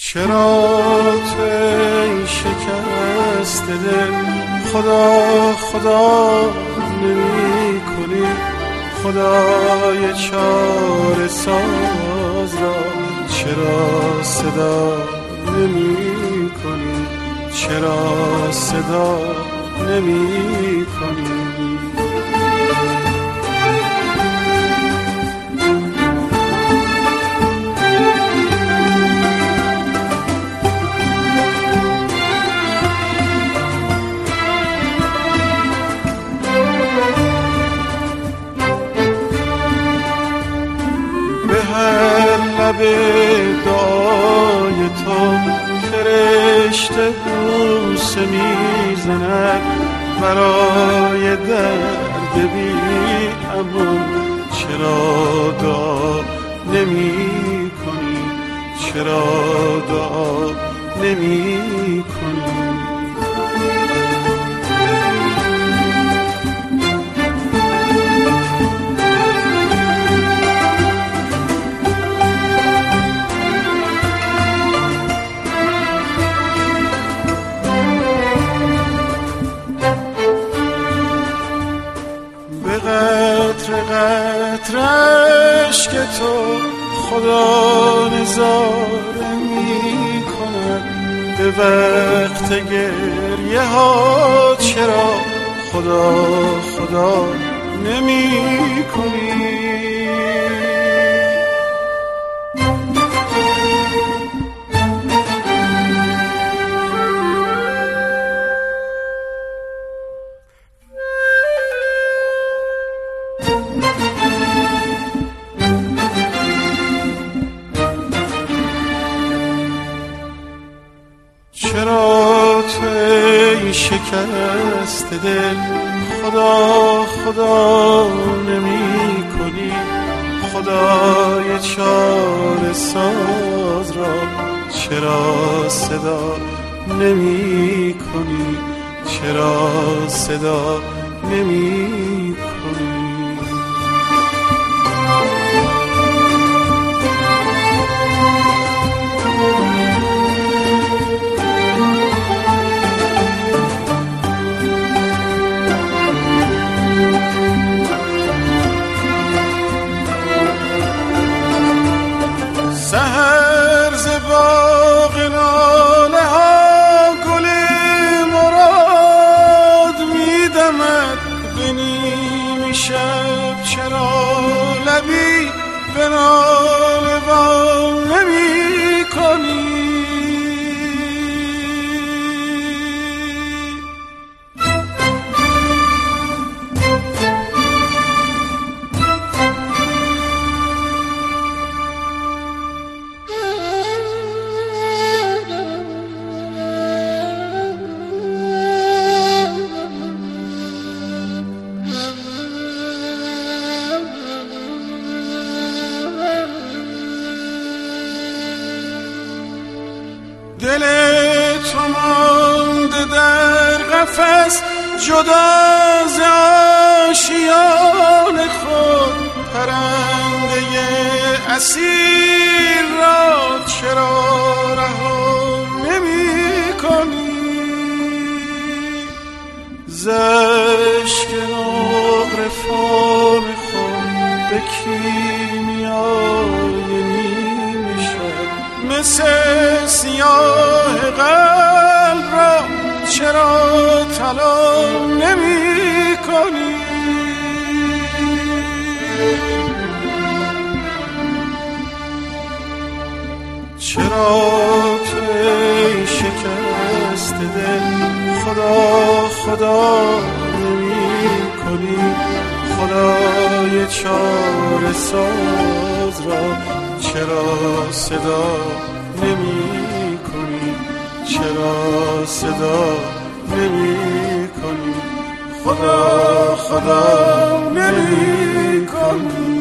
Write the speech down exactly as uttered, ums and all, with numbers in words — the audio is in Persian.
چرا تو ای شکست دل خدا خدا نمی کنی؟ خدای چاره ساز را چرا صدا نمی کنی؟ چرا صدا نمی کنی؟ به دعای تو فرشته بوسه میزند برای درد بی امان. چرا دعا نمی کنی؟ چرا دعا نمی کنی؟ قطر قطر اشک تو خدا نظاره می کند. به وقت گریه ها چرا خدا خدا نمی کنی؟ چرا تو ای شکست دل خدا خدا نمی کنی؟ خدای چاره ساز را چرا صدا نمی کنی؟ چرا صدا نمی کنی؟ سحر ز باغ ناله ها گل مراد میدمد به نیم شب. چرا لبی به ناله وا نمی کنی؟ دل تو مانده در قفس جدا ز آشیان خود. پرنده اسیر را چرا رها نمی کنی؟ ز اشک نقره فام خود به کیمیای نیمه شب مثل سیاه قلب را چرا طلا نمی کنی؟ چرا تو ای شکست دل خدا خدا نمی کنی؟ خدای چاره ساز را چرا صدا نمی کنی؟ چرا صدا نمی کنی؟ خدا خدا نمی کنی؟